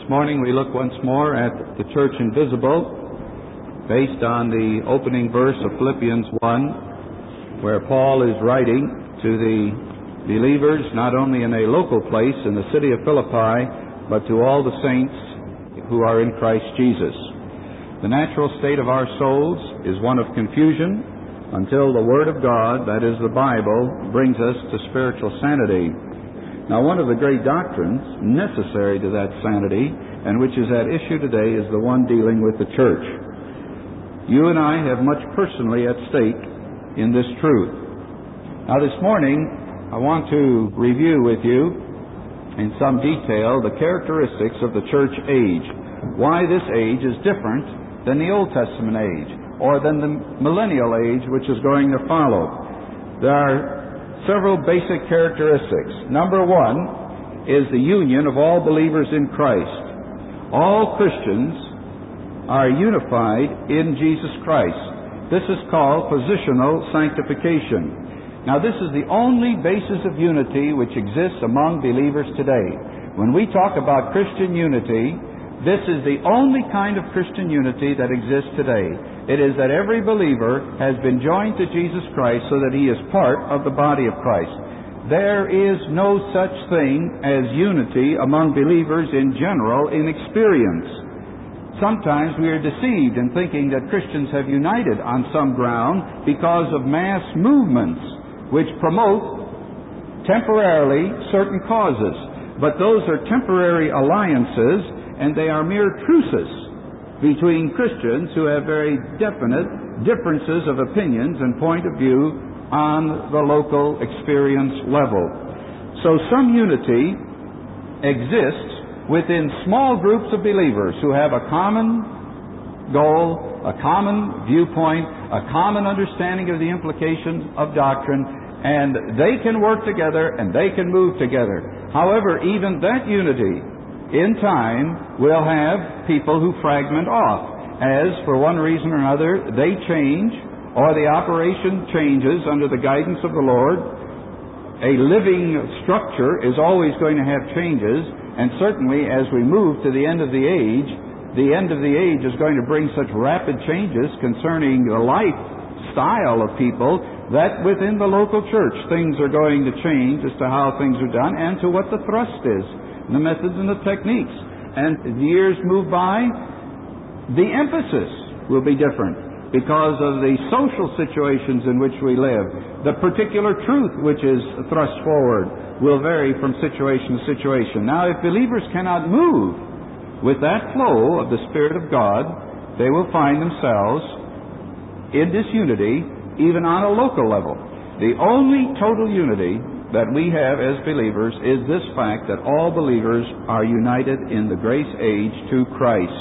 morning we look once more at the church invisible, based on the opening verse of Philippians 1, where Paul is writing to the believers not only in a local place in the city of Philippi, but to all the saints who are in Christ Jesus. The natural state of our souls is one of confusion until the Word of God, that is the Bible, brings us to spiritual sanity. Now, one of the great doctrines necessary to that sanity, and which is at issue today, is the one dealing with the church. You and I have much personally at stake in this truth. Now, this morning, I want to review with you in some detail the characteristics of the church age, why this age is different than the Old Testament age, or than the millennial age which is going to follow. There are several basic characteristics. Number one is the union of all believers in Christ. All Christians are unified in Jesus Christ. This is called positional sanctification. Now, this is the only basis of unity which exists among believers today. When we talk about Christian unity, this is the only kind of Christian unity that exists today. It is that every believer has been joined to Jesus Christ so that he is part of the body of Christ. There is no such thing as unity among believers in general in experience. Sometimes we are deceived in thinking that Christians have united on some ground because of mass movements which promote temporarily certain causes. But those are temporary alliances, and they are mere truces between Christians who have very definite differences of opinions and point of view on the local experience level. So some unity exists within small groups of believers who have a common goal, a common viewpoint, a common understanding of the implications of doctrine, and they can work together and they can move together. However, even that unity in time will have people who fragment off, as for one reason or another they change, or the operation changes under the guidance of the Lord. A living structure is always going to have changes, and certainly as we move to the end of the age is going to bring such rapid changes concerning the lifestyle of people that within the local church things are going to change as to how things are done and to what the thrust is, the methods and the techniques. And as years move by, the emphasis will be different because of the social situations in which we live. The particular truth which is thrust forward will vary from situation to situation. Now, if believers cannot move with that flow of the Spirit of God, they will find themselves in disunity even on a local level. The only total unity that we have as believers is this fact that all believers are united in the grace age to Christ.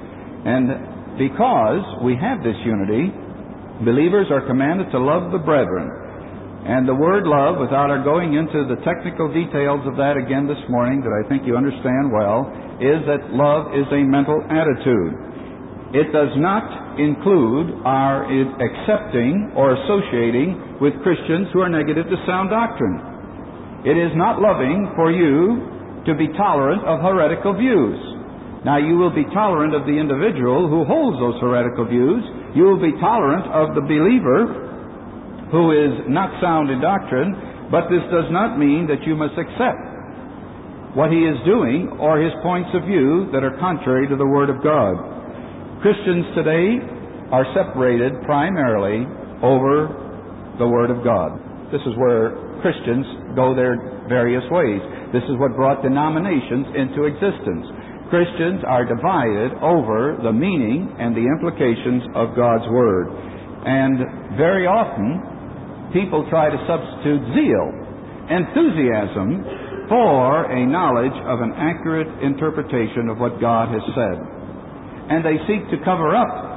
And because we have this unity, believers are commanded to love the brethren. And the word love, without our going into the technical details of that again this morning, that I think you understand well, is that love is a mental attitude. It does not include our accepting or associating with Christians who are negative to sound doctrine. It is not loving for you to be tolerant of heretical views. Now, you will be tolerant of the individual who holds those heretical views. You will be tolerant of the believer who is not sound in doctrine, but this does not mean that you must accept what he is doing or his points of view that are contrary to the Word of God. Christians today are separated primarily over the Word of God. This is where Christians go their various ways. This is what brought denominations into existence. Christians are divided over the meaning and the implications of God's Word. And very often, people try to substitute zeal, enthusiasm, for a knowledge of an accurate interpretation of what God has said. And they seek to cover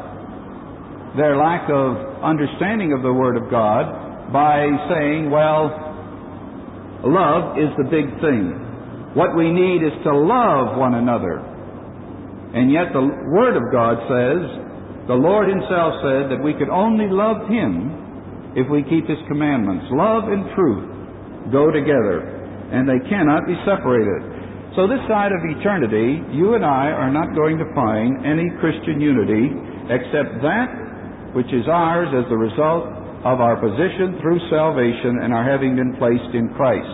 up their lack of understanding of the Word of God by saying, well, love is the big thing. What we need is to love one another. And yet the Word of God says, the Lord Himself said that we could only love Him if we keep His commandments. Love and truth go together, and they cannot be separated. So this side of eternity, you and I are not going to find any Christian unity except that which is ours as the result of our position through salvation and our having been placed in Christ.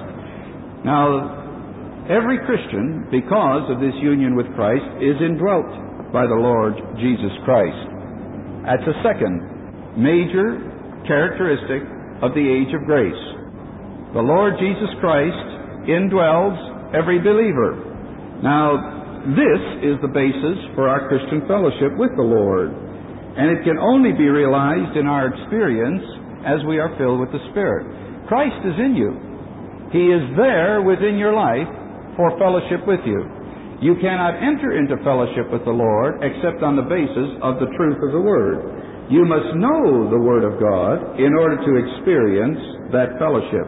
Now, every Christian, because of this union with Christ, is indwelt by the Lord Jesus Christ. That's a second major characteristic of the age of grace. The Lord Jesus Christ indwells every believer. Now, this is the basis for our Christian fellowship with the Lord, and it can only be realized in our experience as we are filled with the Spirit. Christ is in you. He is there within your life for fellowship with you. You cannot enter into fellowship with the Lord except on the basis of the truth of the Word. You must know the Word of God in order to experience that fellowship.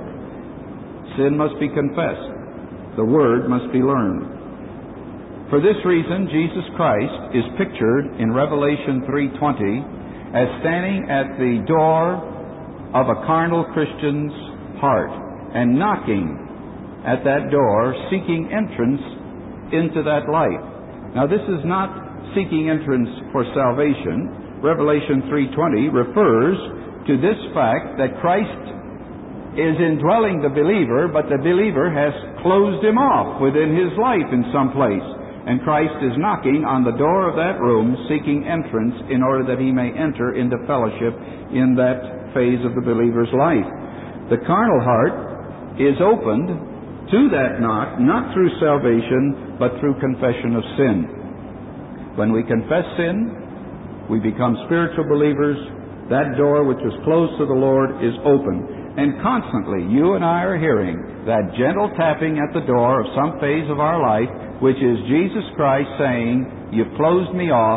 Sin must be confessed. The Word must be learned. For this reason, Jesus Christ is pictured in Revelation 3:20 as standing at the door of a carnal Christian's heart and knocking at that door, seeking entrance into that light. Now, this is not seeking entrance for salvation. Revelation 3:20 refers to this fact that Christ is indwelling the believer, but the believer has closed him off within his life in some place. And Christ is knocking on the door of that room, seeking entrance in order that he may enter into fellowship in that phase of the believer's life. The carnal heart is opened to that knock, not through salvation, but through confession of sin. When we confess sin, we become spiritual believers. That door which was closed to the Lord is open. And constantly, you and I are hearing that gentle tapping at the door of some phase of our life, which is Jesus Christ saying, "You've closed me off.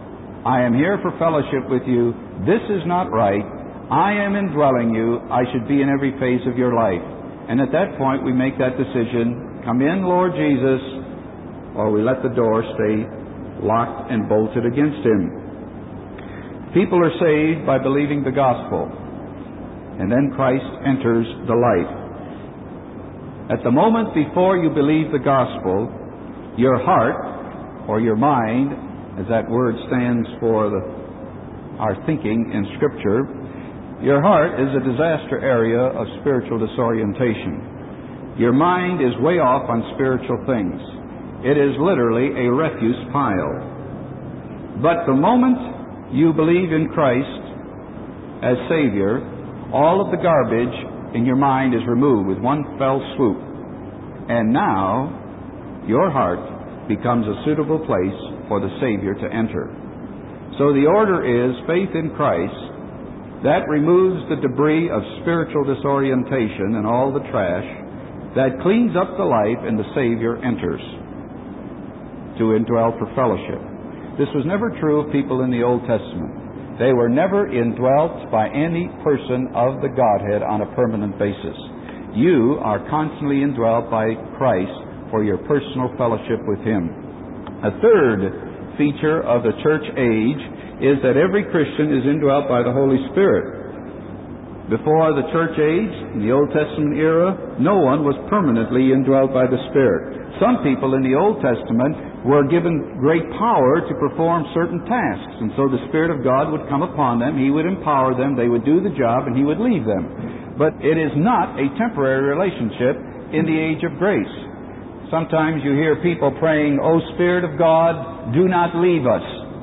I am here for fellowship with you. This is not right. I am indwelling you. I should be in every phase of your life." And at that point, we make that decision, "Come in, Lord Jesus," or we let the door stay locked and bolted against him. People are saved by believing the gospel, and then Christ enters the light. At the moment before you believe the gospel, your heart, or your mind, as that word stands for our thinking in Scripture, your heart is a disaster area of spiritual disorientation. Your mind is way off on spiritual things. It is literally a refuse pile. But the moment you believe in Christ as Savior, all of the garbage in your mind is removed with one fell swoop. And now, your heart becomes a suitable place for the Savior to enter. So the order is faith in Christ. That removes the debris of spiritual disorientation and all the trash. That cleans up the life, and the Savior enters to indwell for fellowship. This was never true of people in the Old Testament. They were never indwelt by any person of the Godhead on a permanent basis. You are constantly indwelt by Christ for your personal fellowship with Him. A third feature of the church age is that every Christian is indwelt by the Holy Spirit. Before the church age, in the Old Testament era, no one was permanently indwelt by the Spirit. Some people in the Old Testament were given great power to perform certain tasks, and so the Spirit of God would come upon them, He would empower them, they would do the job, and He would leave them. But it is not a temporary relationship in the age of grace. Sometimes you hear people praying, "O Spirit of God, do not leave us."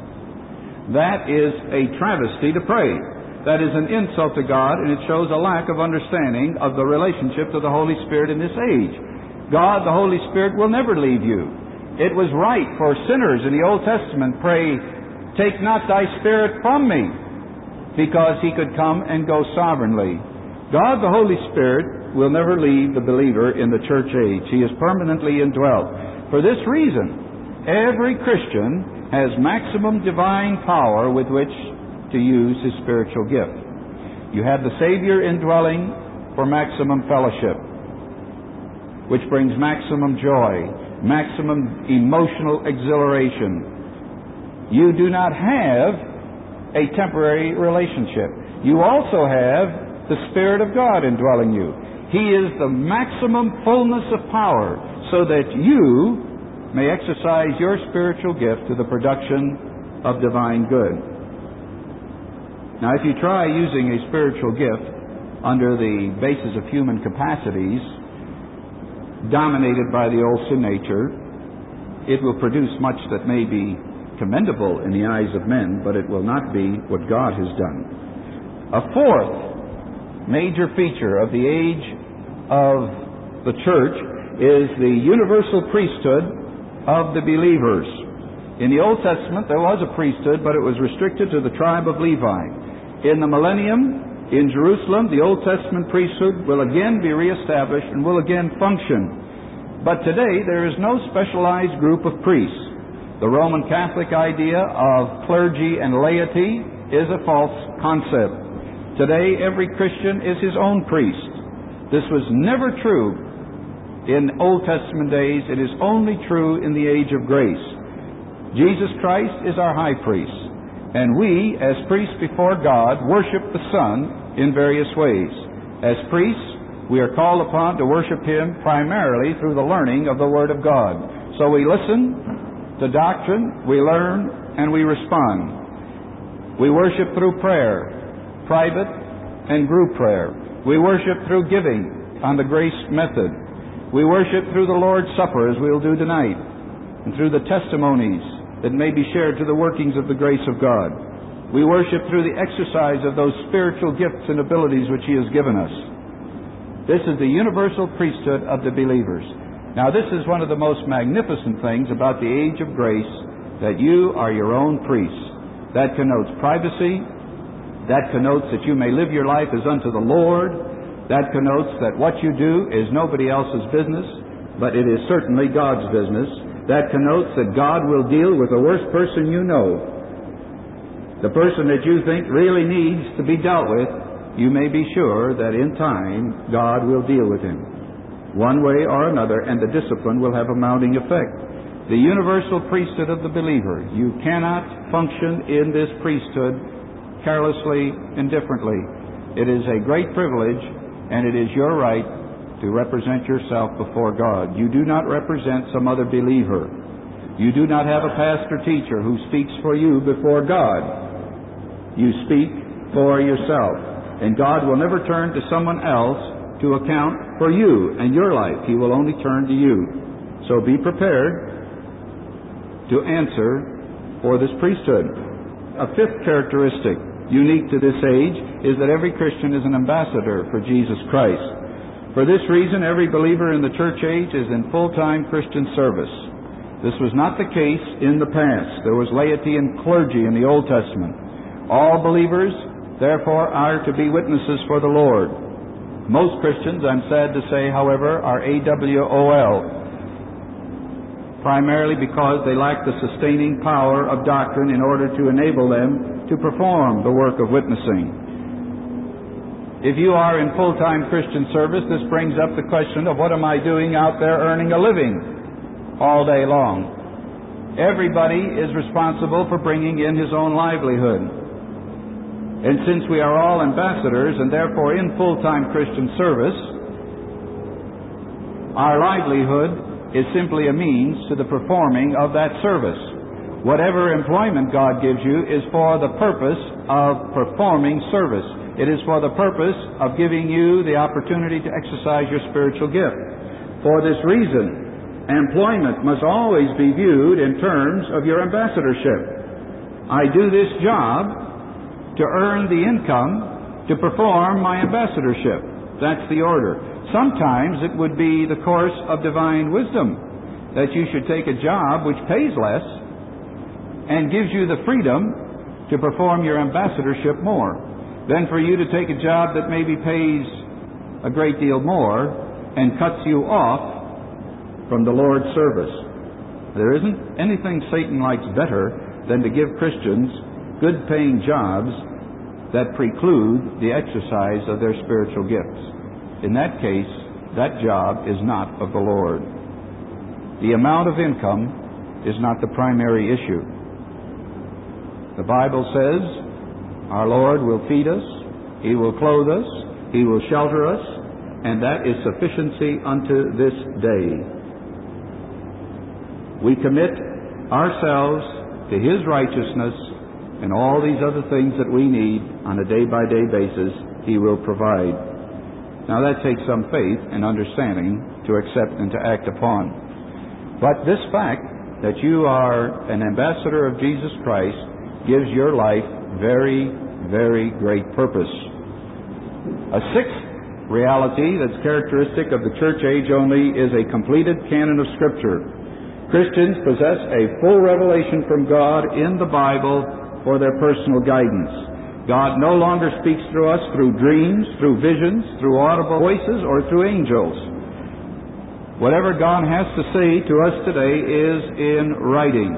That is a travesty to pray. That is an insult to God, and it shows a lack of understanding of the relationship to the Holy Spirit in this age. God, the Holy Spirit, will never leave you. It was right for sinners in the Old Testament pray, "Take not thy Spirit from me," because He could come and go sovereignly. God, the Holy Spirit, will never leave the believer in the church age. He is permanently indwelt. For this reason, every Christian has maximum divine power with which to use his spiritual gift. You have the Savior indwelling for maximum fellowship, which brings maximum joy, maximum emotional exhilaration. You do not have a temporary relationship. You also have the Spirit of God indwelling you. He is the maximum fullness of power, so that you may exercise your spiritual gift to the production of divine good. Now, if you try using a spiritual gift under the basis of human capacities, dominated by the old sin nature, it will produce much that may be commendable in the eyes of men, but it will not be what God has done. A fourth major feature of the age of the church is the universal priesthood of the believers. In the Old Testament, there was a priesthood, but it was restricted to the tribe of Levi. In the millennium, in Jerusalem, the Old Testament priesthood will again be reestablished and will again function. But today, there is no specialized group of priests. The Roman Catholic idea of clergy and laity is a false concept. Today, every Christian is his own priest. This was never true in Old Testament days. It is only true in the age of grace. Jesus Christ is our high priest, and we, as priests before God, worship the Son in various ways. As priests, we are called upon to worship Him primarily through the learning of the Word of God. So we listen to doctrine, we learn, and we respond. We worship through prayer, private and group prayer. We worship through giving on the grace method. We worship through the Lord's Supper, as we'll do tonight, and through the testimonies that may be shared to the workings of the grace of God. We worship through the exercise of those spiritual gifts and abilities which He has given us. This is the universal priesthood of the believers. Now, this is one of the most magnificent things about the age of grace, that you are your own priests. That connotes privacy. That connotes that you may live your life as unto the Lord. That connotes that what you do is nobody else's business, but it is certainly God's business. That connotes that God will deal with the worst person you know. The person that you think really needs to be dealt with, you may be sure that in time God will deal with him, one way or another, and the discipline will have a mounting effect. The universal priesthood of the believer. You cannot function in this priesthood carelessly, indifferently. It is a great privilege, and it is your right to represent yourself before God. You do not represent some other believer. You do not have a pastor-teacher who speaks for you before God. You speak for yourself. And God will never turn to someone else to account for you and your life. He will only turn to you. So be prepared to answer for this priesthood. A fifth characteristic unique to this age is that every Christian is an ambassador for Jesus Christ. For this reason, every believer in the church age is in full-time Christian service. This was not the case in the past. There was laity and clergy in the Old Testament. All believers, therefore, are to be witnesses for the Lord. Most Christians, I'm sad to say, however, are AWOL, primarily because they lack the sustaining power of doctrine in order to enable them to perform the work of witnessing. If you are in full-time Christian service, this brings up the question of what am I doing out there earning a living all day long? Everybody is responsible for bringing in his own livelihood. And since we are all ambassadors and therefore in full-time Christian service, our livelihood is simply a means to the performing of that service. Whatever employment God gives you is for the purpose of performing service. It is for the purpose of giving you the opportunity to exercise your spiritual gift. For this reason, employment must always be viewed in terms of your ambassadorship. I do this job to earn the income to perform my ambassadorship. That's the order. Sometimes it would be the course of divine wisdom that you should take a job which pays less and gives you the freedom to perform your ambassadorship more than for you to take a job that maybe pays a great deal more and cuts you off from the Lord's service. There isn't anything Satan likes better than to give Christians good-paying jobs that preclude the exercise of their spiritual gifts. In that case, that job is not of the Lord. The amount of income is not the primary issue. The Bible says our Lord will feed us, He will clothe us, He will shelter us, and that is sufficiency unto this day. we commit ourselves to His righteousness, and all these other things that we need on a day-by-day basis, He will provide. Now that takes some faith and understanding to accept and to act upon. But this fact that you are an ambassador of Jesus Christ gives your life very, very great purpose. A sixth reality that's characteristic of the church age only is a completed canon of Scripture. Christians possess a full revelation from God in the Bible for their personal guidance. God no longer speaks through us through dreams, through visions, through audible voices, or through angels. Whatever God has to say to us today is in writing.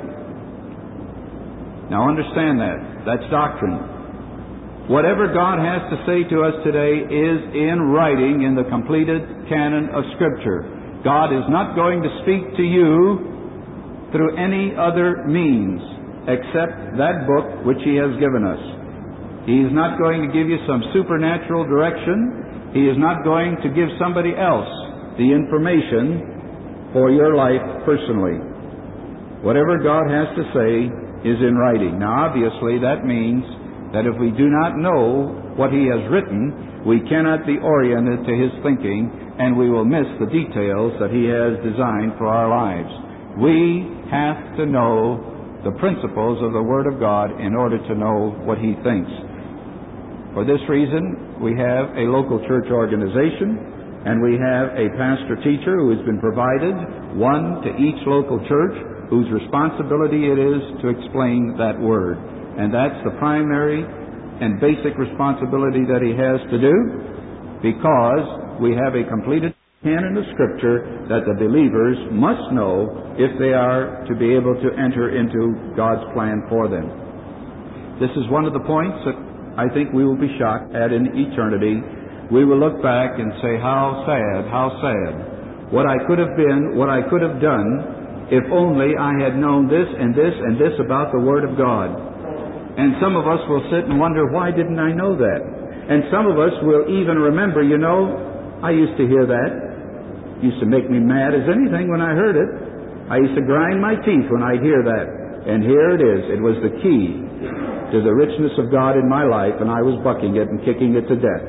Now understand that. That's doctrine. Whatever God has to say to us today is in writing in the completed canon of Scripture. God is not going to speak to you through any other means except that book which He has given us. He is not going to give you some supernatural direction. He is not going to give somebody else the information for your life personally. Whatever God has to say is in writing. Now obviously that means that if we do not know what He has written, we cannot be oriented to His thinking, and we will miss the details that He has designed for our lives. We have to know the principles of the Word of God in order to know what He thinks. For this reason, we have a local church organization, and we have a pastor-teacher who has been provided, one to each local church, whose responsibility it is to explain that Word. And that's the primary and basic responsibility that he has to do, because we have a completed canon of Scripture that the believers must know if they are to be able to enter into God's plan for them. This is one of the points that I think we will be shocked at in eternity. We will look back and say, how sad, what I could have been, what I could have done, if only I had known this and this and this about the Word of God. And some of us will sit and wonder, why didn't I know that? And some of us will even remember, I used to hear that. It used to make me mad as anything when I heard it. I used to grind my teeth when I'd hear that. And here it is. It was the key to the richness of God in my life, and I was bucking it and kicking it to death.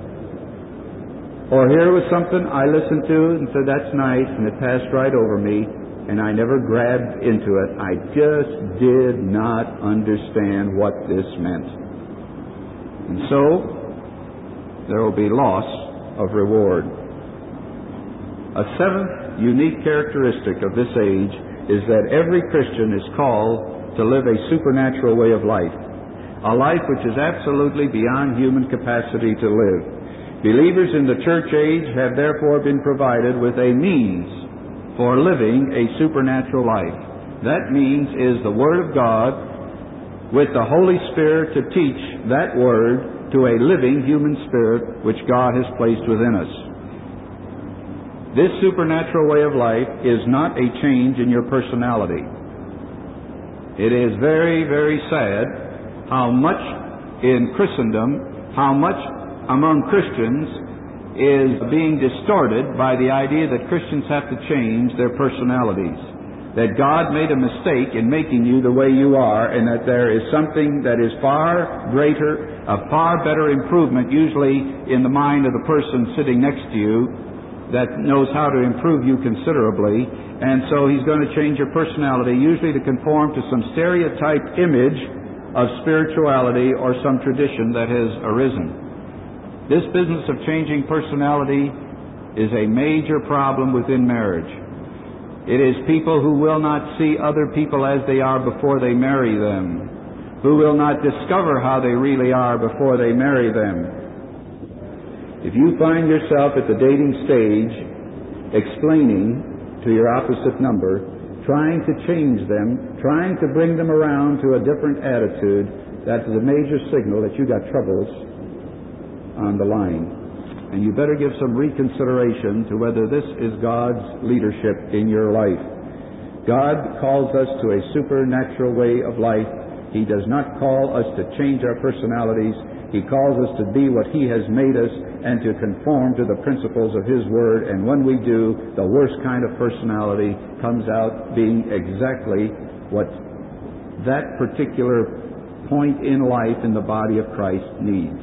Or here was something I listened to and said, that's nice, and it passed right over me, and I never grabbed into it. I just did not understand what this meant. And so, there will be loss of reward. A seventh unique characteristic of this age is that every Christian is called to live a supernatural way of life, a life which is absolutely beyond human capacity to live. Believers in the church age have therefore been provided with a means for living a supernatural life. That means is the Word of God with the Holy Spirit to teach that Word to a living human spirit which God has placed within us. This supernatural way of life is not a change in your personality. It is very, very sad how much in Christendom, how much among Christians is being distorted by the idea that Christians have to change their personalities. That God made a mistake in making you the way you are, and that there is something that is far greater, a far better improvement, usually in the mind of the person sitting next to you, that knows how to improve you considerably, and so he's going to change your personality, usually to conform to some stereotyped image of spirituality or some tradition that has arisen. This business of changing personality is a major problem within marriage. It is people who will not see other people as they are before they marry them, who will not discover how they really are before they marry them. If you find yourself at the dating stage explaining to your opposite number, trying to change them, trying to bring them around to a different attitude, that's a major signal that you got troubles on the line. And you better give some reconsideration to whether this is God's leadership in your life. God calls us to a supernatural way of life. He does not call us to change our personalities. He calls us to be what He has made us, and to conform to the principles of His Word. And when we do, the worst kind of personality comes out being exactly what that particular point in life in the body of Christ needs.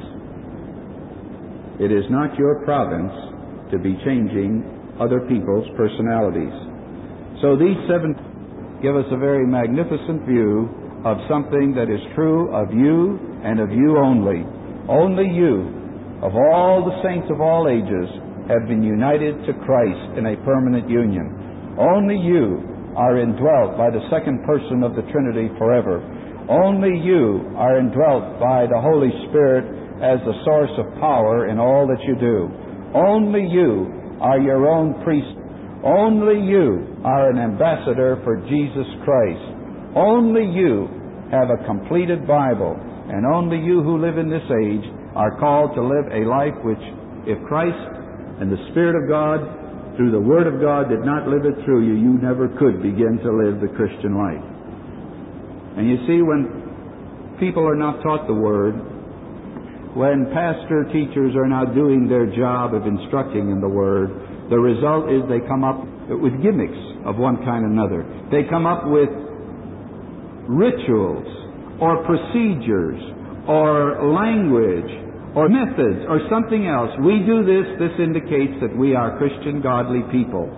It is not your province to be changing other people's personalities. So these 7 give us a very magnificent view of something that is true of you and of you only. Only you, of all the saints of all ages, have been united to Christ in a permanent union. Only you are indwelt by the second person of the Trinity forever. Only you are indwelt by the Holy Spirit as the source of power in all that you do. Only you are your own priest. Only you are an ambassador for Jesus Christ. Only you have a completed Bible, and only you who live in this age are called to live a life which, if Christ and the Spirit of God through the Word of God did not live it through you, you never could begin to live the Christian life. And you see, when people are not taught the Word, when pastor teachers are not doing their job of instructing in the Word, the result is they come up with gimmicks of one kind or another. They come up with rituals or procedures or language or methods or something else. We do this indicates that we are Christian, godly people.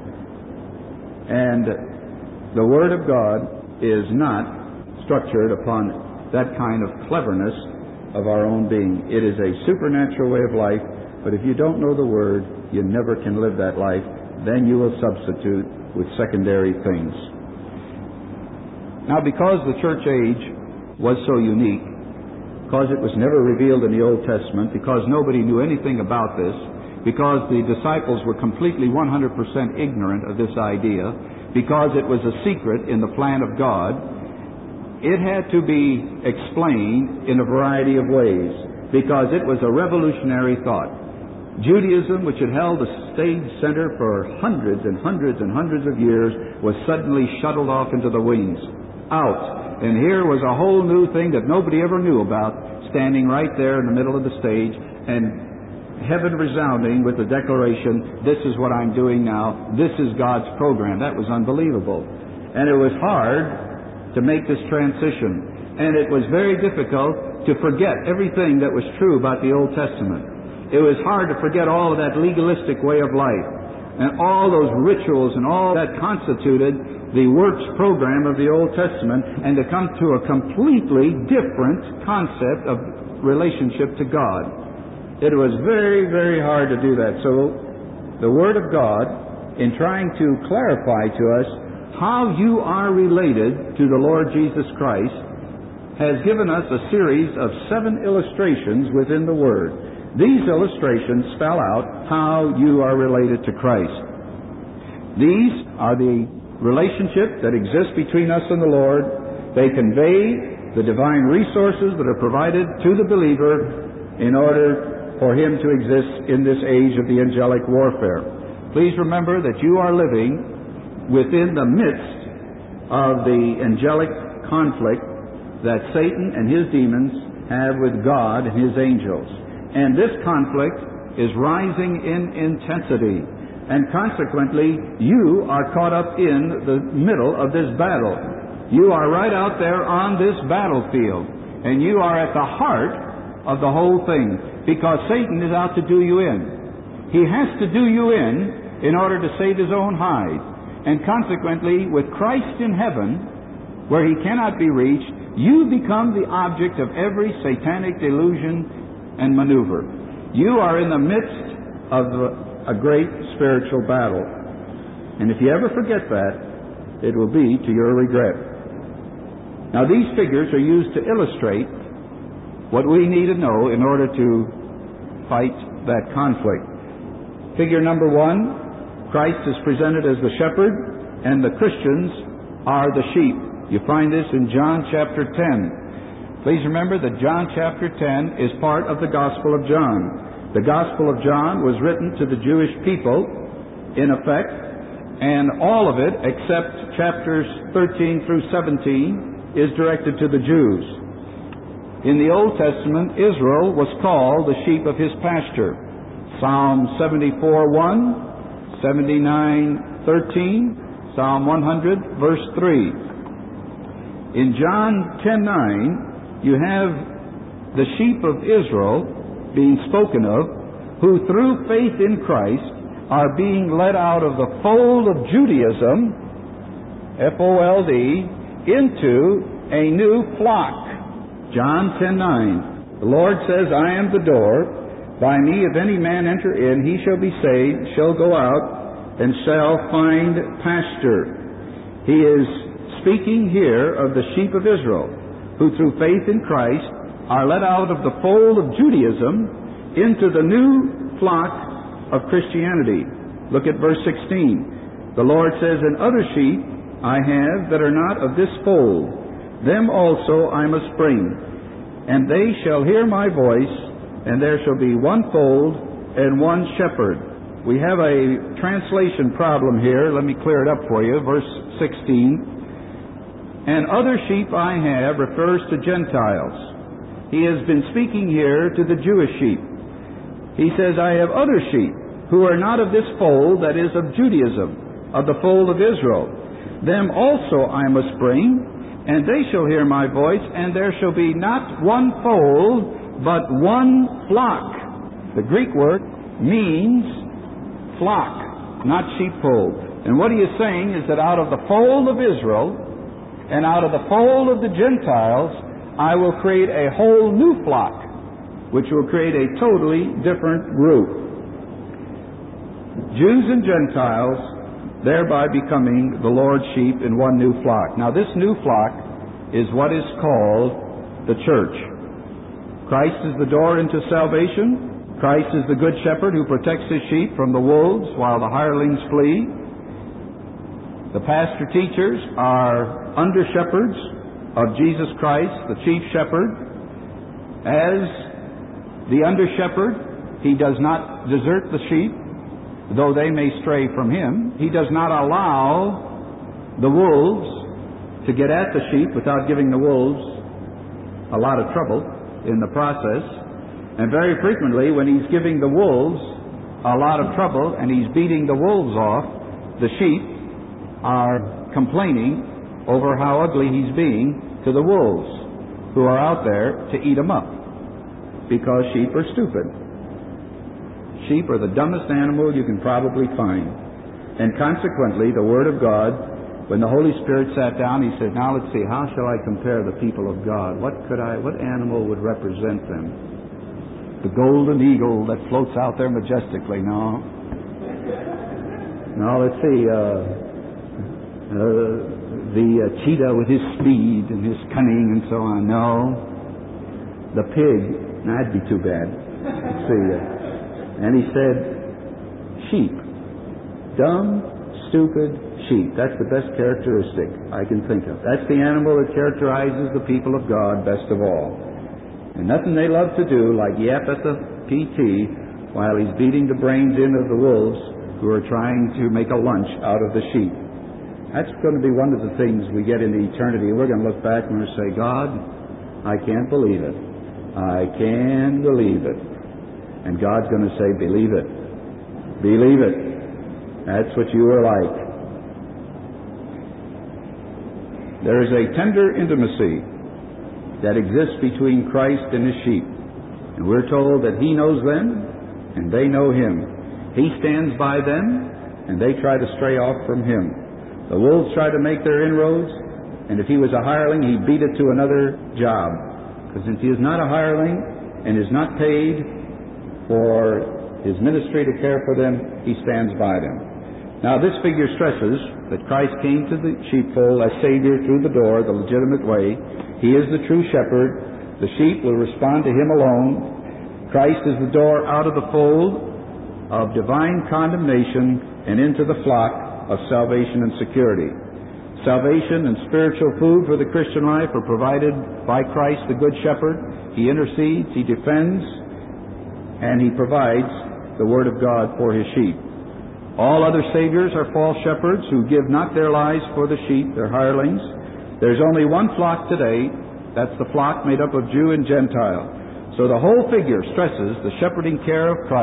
And the Word of God is not structured upon that kind of cleverness of our own being. It is a supernatural way of life, but if you don't know the Word, you never can live that life. Then you will substitute with secondary things. Now, because the church age was so unique, because it was never revealed in the Old Testament, because nobody knew anything about this, because the disciples were completely 100% ignorant of this idea, because it was a secret in the plan of God, it had to be explained in a variety of ways, because it was a revolutionary thought. Judaism, which had held the stage center for hundreds and hundreds and hundreds of years, was suddenly shuttled off into the wings, out. And here was a whole new thing that nobody ever knew about, standing right there in the middle of the stage, and heaven resounding with the declaration, this is what I'm doing now, this is God's program. That was unbelievable. And it was hard to make this transition. And it was very difficult to forget everything that was true about the Old Testament. It was hard to forget all of that legalistic way of life and all those rituals and all that constituted the works program of the Old Testament, and to come to a completely different concept of relationship to God. It was very, very hard to do that. So the Word of God, in trying to clarify to us how you are related to the Lord Jesus Christ, has given us a series of 7 illustrations within the Word. These illustrations spell out how you are related to Christ. These are the relationship that exists between us and the Lord. They convey the divine resources that are provided to the believer in order for him to exist in this age of the angelic warfare. Please remember that you are living within the midst of the angelic conflict that Satan and his demons have with God and His angels. And this conflict is rising in intensity. And consequently, you are caught up in the middle of this battle. You are right out there on this battlefield. And you are at the heart of the whole thing. Because Satan is out to do you in. He has to do you in order to save his own hide. And consequently, with Christ in heaven, where He cannot be reached, you become the object of every satanic delusion and maneuver. You are in the midst of a great spiritual battle. And if you ever forget that, it will be to your regret. Now, these figures are used to illustrate what we need to know in order to fight that conflict. Figure number 1, Christ is presented as the shepherd, and the Christians are the sheep. You find this in John chapter 10. Please remember that John chapter 10 is part of the Gospel of John. The Gospel of John was written to the Jewish people, in effect, and all of it, except chapters 13 through 17, is directed to the Jews. In the Old Testament, Israel was called the sheep of His pasture. Psalm 74:1, 79:13, Psalm 100, verse 3. In John 10:9, you have the sheep of Israel being spoken of, who through faith in Christ are being led out of the fold of Judaism, F-O-L-D, into a new flock. John 10:9. The Lord says, I am the door. By me, if any man enter in, he shall be saved, shall go out, and shall find pasture. He is speaking here of the sheep of Israel, who through faith in Christ are led out of the fold of Judaism into the new flock of Christianity. Look at verse 16. The Lord says, and other sheep I have that are not of this fold, them also I must bring, and they shall hear my voice, and there shall be one fold and one shepherd. We have a translation problem here. Let me clear it up for you. Verse 16. And other sheep I have refers to Gentiles. He has been speaking here to the Jewish sheep. He says, I have other sheep who are not of this fold, that is, of Judaism, of the fold of Israel. Them also I must bring, and they shall hear my voice, and there shall be not one fold, but one flock. The Greek word means flock, not sheepfold. And what he is saying is that out of the fold of Israel and out of the fold of the Gentiles, I will create a whole new flock, which will create a totally different group. Jews and Gentiles, thereby becoming the Lord's sheep in one new flock. Now, this new flock is what is called the church. Christ is the door into salvation. Christ is the good shepherd who protects his sheep from the wolves while the hirelings flee. The pastor teachers are under shepherds of Jesus Christ, the chief shepherd. As the under shepherd, he does not desert the sheep, though they may stray from him. He does not allow the wolves to get at the sheep without giving the wolves a lot of trouble in the process. And very frequently, when he's giving the wolves a lot of trouble and he's beating the wolves off, the sheep are complaining over how ugly he's being to the wolves who are out there to eat them up, because sheep are stupid. Sheep are the dumbest animal you can probably find. And consequently, the Word of God, when the Holy Spirit sat down, he said, now let's see, how shall I compare the people of God? What animal would represent them? The golden eagle that floats out there majestically? No. No, let's see, the cheetah with his speed and his cunning and so on. No. The pig. Now, that'd be too bad. Let's see. And he said, sheep. Dumb, stupid sheep. That's the best characteristic I can think of. That's the animal that characterizes the people of God best of all. And nothing they love to do like yap at the PT while he's beating the brains in of the wolves who are trying to make a lunch out of the sheep. That's going to be one of the things we get into eternity. We're going to look back and we're going to say, God, I can't believe it. I can't believe it. And God's going to say, believe it. Believe it. That's what you are like. There is a tender intimacy that exists between Christ and his sheep. And we're told that he knows them and they know him. He stands by them and they try to stray off from him. The wolves try to make their inroads, and if he was a hireling, he'd beat it to another job. Because since he is not a hireling and is not paid for his ministry to care for them, he stands by them. Now, this figure stresses that Christ came to the sheepfold as Savior through the door, the legitimate way. He is the true shepherd. The sheep will respond to him alone. Christ is the door out of the fold of divine condemnation and into the flock of salvation and security. Salvation and spiritual food for the Christian life are provided by Christ, the Good Shepherd. He intercedes, he defends, and he provides the Word of God for his sheep. All other saviors are false shepherds who give not their lives for the sheep, they're hirelings. There's only one flock today. That's the flock made up of Jew and Gentile. So the whole figure stresses the shepherding care of Christ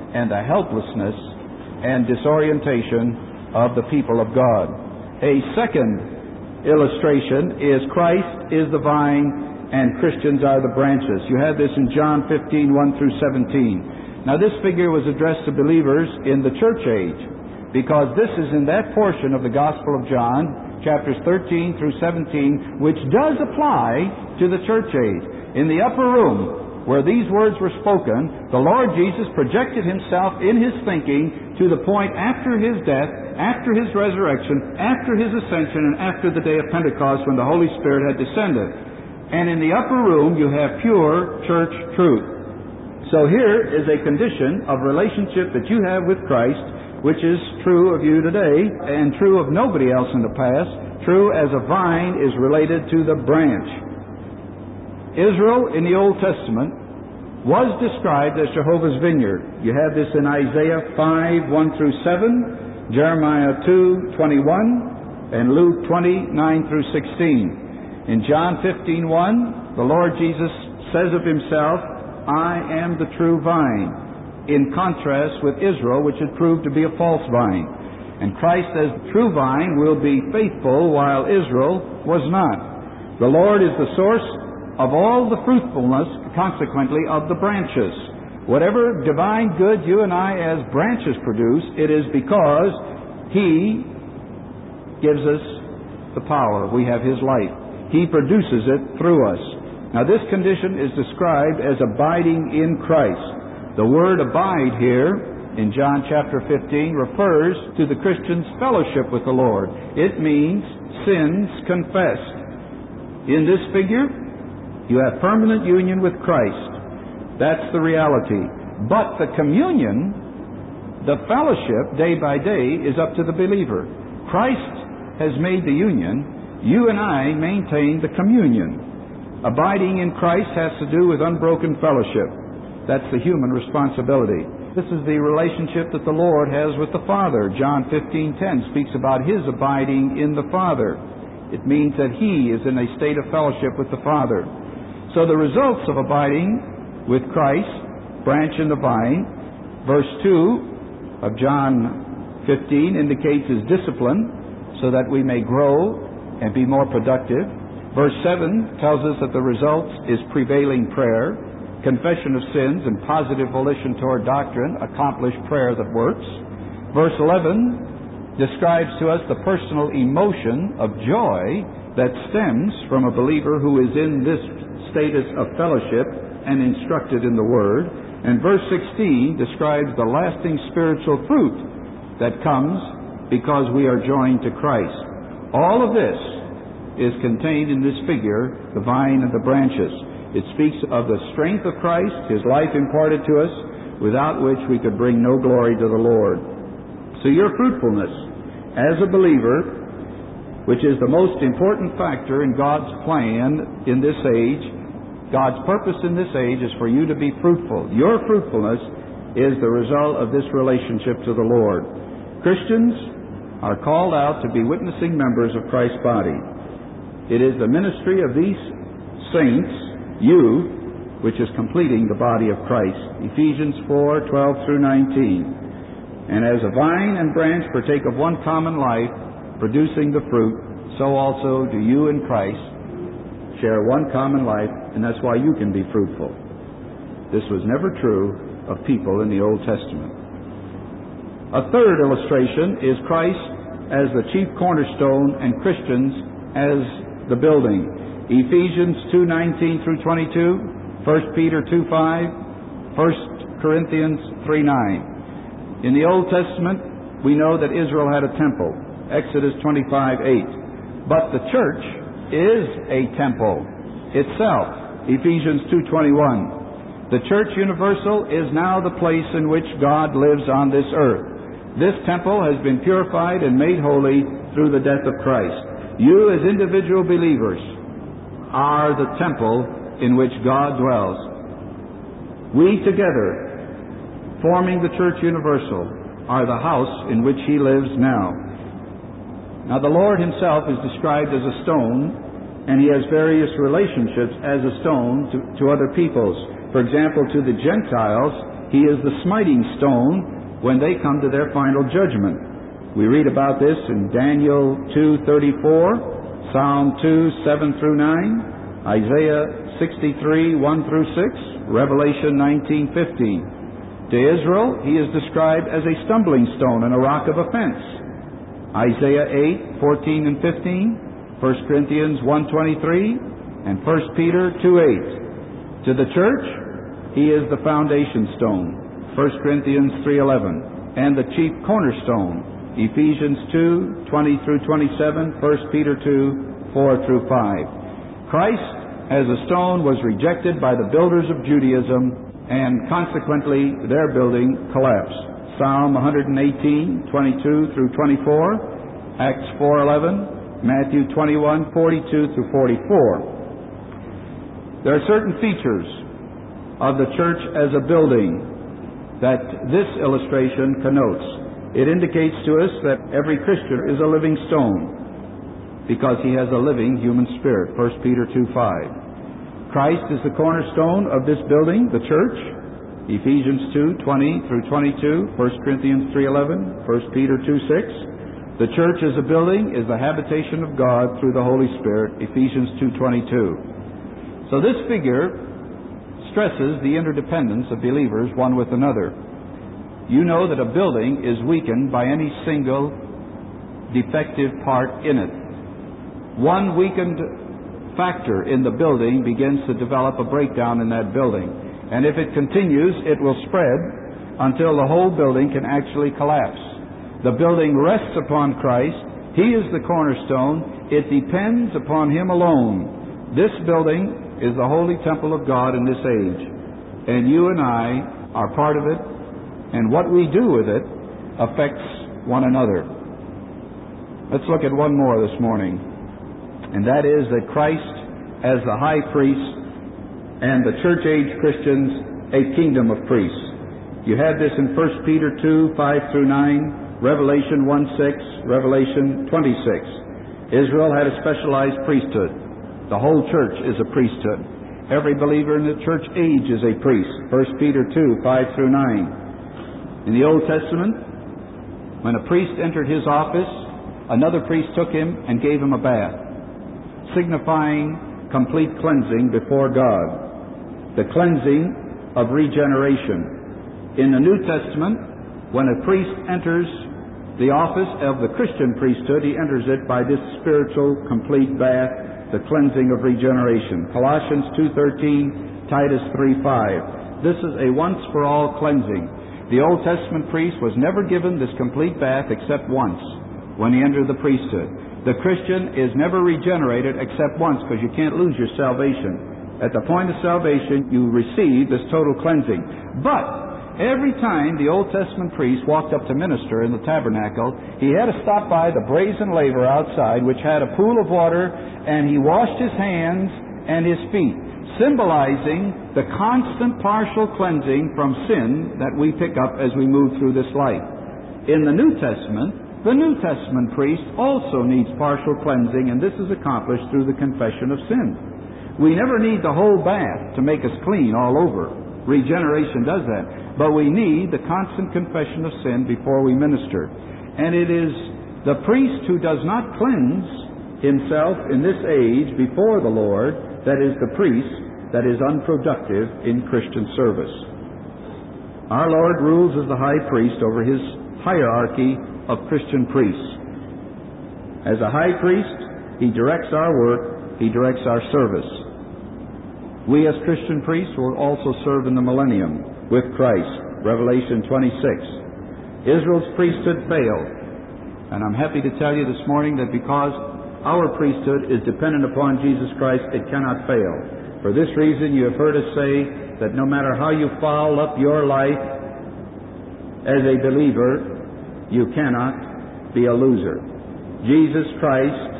and the helplessness and disorientation of the people of God. A second illustration is Christ is the vine and Christians are the branches. You have this in John 15, 1 through 17. Now this figure was addressed to believers in the church age, because this is in that portion of the Gospel of John, chapters 13 through 17, which does apply to the church age. In the upper room, where these words were spoken, the Lord Jesus projected himself in his thinking to the point after his death, after his resurrection, after his ascension, and after the day of Pentecost when the Holy Spirit had descended. And in the upper room, you have pure church truth. So here is a condition of relationship that you have with Christ, which is true of you today and true of nobody else in the past, true as a vine is related to the branch. Israel in the Old Testament was described as Jehovah's vineyard. You have this in Isaiah 5, 1 through 7, Jeremiah 2, 21, and Luke 20, 9 through 16. In John 15:1, the Lord Jesus says of himself, I am the true vine, in contrast with Israel, which had proved to be a false vine. And Christ as the true vine will be faithful while Israel was not. The Lord is the source of all the fruitfulness, consequently, of the branches. Whatever divine good you and I as branches produce, it is because He gives us the power. We have His life. He produces it through us. Now this condition is described as abiding in Christ. The word abide here in John chapter 15 refers to the Christian's fellowship with the Lord. It means sins confessed. In this figure, you have permanent union with Christ. That's the reality. But the communion, the fellowship, day by day, is up to the believer. Christ has made the union. You and I maintain the communion. Abiding in Christ has to do with unbroken fellowship. That's the human responsibility. This is the relationship that the Lord has with the Father. John 15:10 speaks about His abiding in the Father. It means that He is in a state of fellowship with the Father. So the results of abiding with Christ, branch in the vine, verse 2 of John 15 indicates His discipline so that we may grow and be more productive. Verse 7 tells us that the result is prevailing prayer, confession of sins, and positive volition toward doctrine, accomplished prayer that works. Verse 11 describes to us the personal emotion of joy that stems from a believer who is in this status of fellowship and instructed in the Word. And verse 16 describes the lasting spiritual fruit that comes because we are joined to Christ. All of this is contained in this figure, the vine and the branches. It speaks of the strength of Christ, His life imparted to us, without which we could bring no glory to the Lord. So your fruitfulness as a believer, which is the most important factor in God's plan in this age, God's purpose in this age is for you to be fruitful. Your fruitfulness is the result of this relationship to the Lord. Christians are called out to be witnessing members of Christ's body. It is the ministry of these saints, you, which is completing the body of Christ. Ephesians 4:12 through 19. And as a vine and branch partake of one common life, producing the fruit, so also do you in Christ share one common life, and that's why you can be fruitful. This was never true of people in the Old Testament. A third illustration is Christ as the chief cornerstone and Christians as the building. Ephesians 2:19 through 22, 1 Peter 2:5, 1 Corinthians 3:9. In the Old Testament, we know that Israel had a temple, Exodus 25:8. But the church is a temple itself, Ephesians 2:21. The church universal is now the place in which God lives on this earth. This temple has been purified and made holy through the death of Christ. You as individual believers are the temple in which God dwells. We together, forming the church universal, are the house in which He lives now. Now the Lord Himself is described as a stone, and He has various relationships as a stone to other peoples. For example, to the Gentiles, He is the smiting stone when they come to their final judgment. We read about this in Daniel 2:34, Psalm 2:7 through 9, Isaiah 63, 1 through 6, Revelation 19:15. To Israel, he is described as a stumbling stone and a rock of offense. Isaiah 8:14 and 15, 1 Corinthians 1:23, and 1 Peter 2:8. To the church, he is the foundation stone, 1 Corinthians 3:11, and the chief cornerstone, Ephesians 2:20 through 27, 1 Peter 2:4 through 5. Christ as a stone was rejected by the builders of Judaism, and consequently their building collapsed. Psalm 118:22 through 24, Acts 4:11, Matthew 21:42 through 44. There are certain features of the church as a building that this illustration connotes. It indicates to us that every Christian is a living stone because he has a living human spirit, 1 Peter 2:5. Christ is the cornerstone of this building, the church, Ephesians 2:20 through 22, 1 Corinthians 3:11, 1 Peter 2:6. The church as a building is the habitation of God through the Holy Spirit, Ephesians 2:22. So this figure stresses the interdependence of believers one with another. You know that a building is weakened by any single defective part in it. One weakened factor in the building begins to develop a breakdown in that building. And if it continues, it will spread until the whole building can actually collapse. The building rests upon Christ. He is the cornerstone. It depends upon Him alone. This building is the holy temple of God in this age. And you and I are part of it. And what we do with it affects one another. Let's look at one more this morning. And that is that Christ as the high priest and the church-age Christians a kingdom of priests. You have this in 1 Peter 2:5 through 9, Revelation 1:6, Revelation 26. Israel had a specialized priesthood. The whole church is a priesthood. Every believer in the church age is a priest. 1 Peter 2:5 through 9. In the Old Testament, when a priest entered his office, another priest took him and gave him a bath, signifying complete cleansing before God, the cleansing of regeneration. In the New Testament, when a priest enters the office of the Christian priesthood, he enters it by this spiritual complete bath, the cleansing of regeneration. Colossians 2:13, Titus 3:5. This is a once-for-all cleansing. The Old Testament priest was never given this complete bath except once, when he entered the priesthood. The Christian is never regenerated except once, because you can't lose your salvation. At the point of salvation, you receive this total cleansing. But every time the Old Testament priest walked up to minister in the tabernacle, he had to stop by the brazen laver outside, which had a pool of water, and he washed his hands and his feet, symbolizing the constant partial cleansing from sin that we pick up as we move through this life. In the New Testament priest also needs partial cleansing, and this is accomplished through the confession of sin. We never need the whole bath to make us clean all over. Regeneration does that. But we need the constant confession of sin before we minister. And it is the priest who does not cleanse himself in this age before the Lord that is the priest that is unproductive in Christian service. Our Lord rules as the high priest over His hierarchy of Christian priests. As a high priest, He directs our work, He directs our service. We as Christian priests will also serve in the millennium with Christ, Revelation 26. Israel's priesthood failed, and I'm happy to tell you this morning that because our priesthood is dependent upon Jesus Christ, it cannot fail. For this reason, you have heard us say that no matter how you foul up your life as a believer, you cannot be a loser. Jesus Christ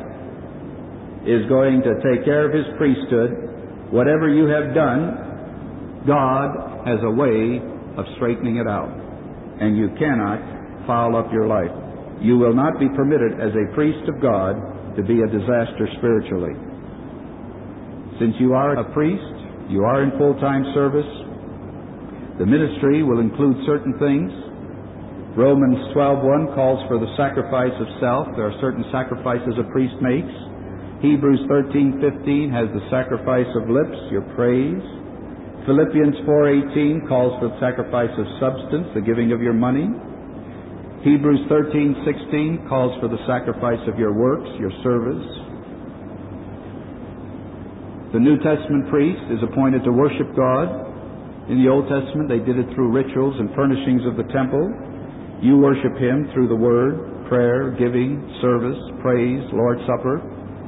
is going to take care of His priesthood. Whatever you have done, God has a way of straightening it out. And you cannot foul up your life. You will not be permitted as a priest of God to be a disaster spiritually. Since you are a priest, you are in full-time service, The ministry will include certain things. Romans 12:1 calls for the sacrifice of self. There are certain sacrifices a priest makes. Hebrews 13:15 has the sacrifice of lips, your praise. Philippians 4:18 calls for the sacrifice of substance, the giving of your money. Hebrews 13:16 calls for the sacrifice of your works, your service. The New Testament priest is appointed to worship God. In the Old Testament, they did it through rituals and furnishings of the temple. You worship Him through the Word, prayer, giving, service, praise, Lord's Supper.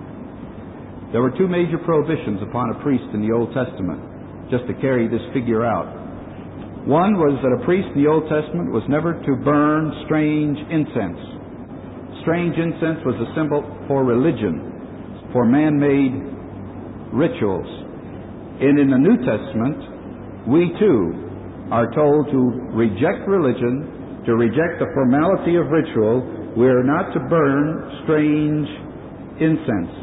There were two major prohibitions upon a priest in the Old Testament, just to carry this figure out. One was that a priest in the Old Testament was never to burn strange incense. Strange incense was a symbol for religion, for man-made rituals. And in the New Testament, we too are told to reject religion, to reject the formality of ritual. We are not to burn strange incense.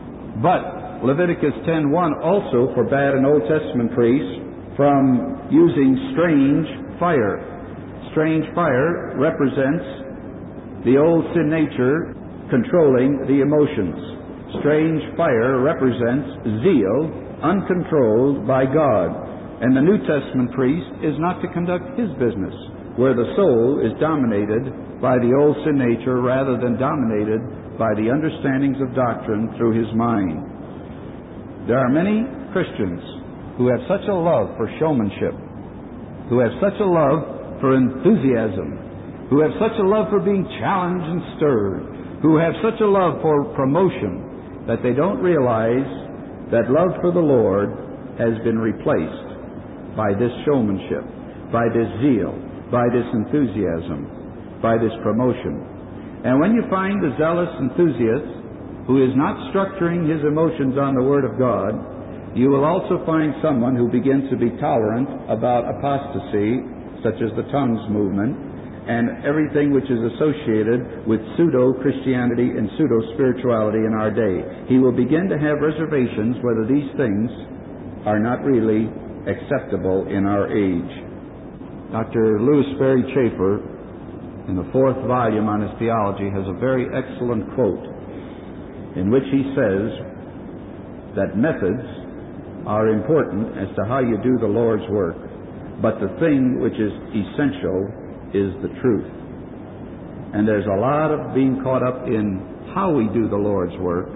But Leviticus 10:1 also forbade an Old Testament priest from using strange fire. Strange fire represents the old sin nature controlling the emotions. Strange fire represents zeal uncontrolled by God. And the New Testament priest is not to conduct his business where the soul is dominated by the old sin nature rather than dominated by the understandings of doctrine through his mind. There are many Christians who have such a love for showmanship, who have such a love for enthusiasm, who have such a love for being challenged and stirred, who have such a love for promotion that they don't realize that love for the Lord has been replaced by this showmanship, by this zeal, by this enthusiasm, by this promotion. And when you find the zealous enthusiast who is not structuring his emotions on the Word of God, you will also find someone who begins to be tolerant about apostasy, such as the tongues movement, and everything which is associated with pseudo-Christianity and pseudo-spirituality in our day. He will begin to have reservations whether these things are not really acceptable in our age. Dr. Louis Sperry Chafer, in the 4th volume on his theology, has a very excellent quote in which he says that methods are important as to how you do the Lord's work, but the thing which is essential is the truth. And there's a lot of being caught up in how we do the Lord's work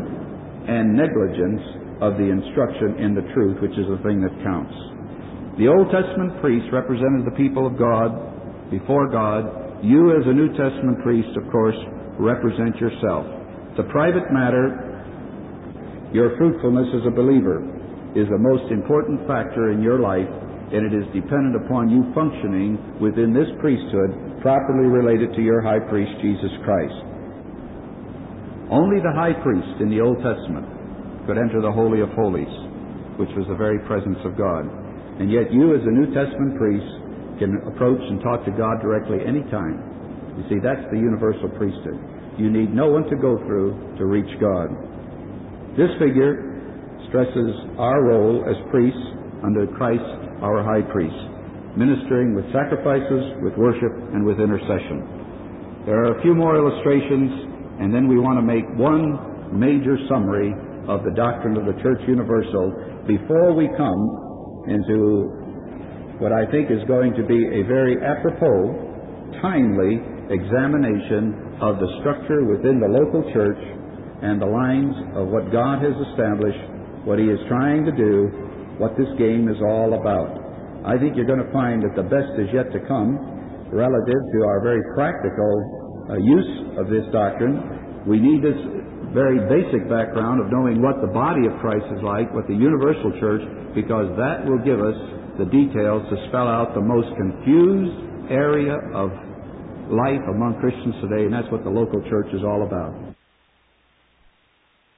and negligence of the instruction in the truth, which is the thing that counts. The Old Testament priest represented the people of God before God. You as a New Testament priest, of course, represent yourself. It's a private matter. Your fruitfulness as a believer is the most important factor in your life, and it is dependent upon you functioning within this priesthood properly related to your high priest, Jesus Christ. Only the high priest in the Old Testament could enter the Holy of Holies, which was the very presence of God. And yet you as a New Testament priest can approach and talk to God directly any time. You see, that's the universal priesthood. You need no one to go through to reach God. This figure stresses our role as priests under Christ, our high priest, ministering with sacrifices, with worship, and with intercession. There are a few more illustrations, and then we want to make one major summary of the doctrine of the Church Universal before we come into what I think is going to be a very apropos, timely examination of the structure within the local church and the lines of what God has established, what He is trying to do, what this game is all about. I think you're going to find that the best is yet to come relative to our very practical use of this doctrine. We need this very basic background of knowing what the body of Christ is like, what the universal church, because that will give us the details to spell out the most confused area of life among Christians today, and that's what the local church is all about.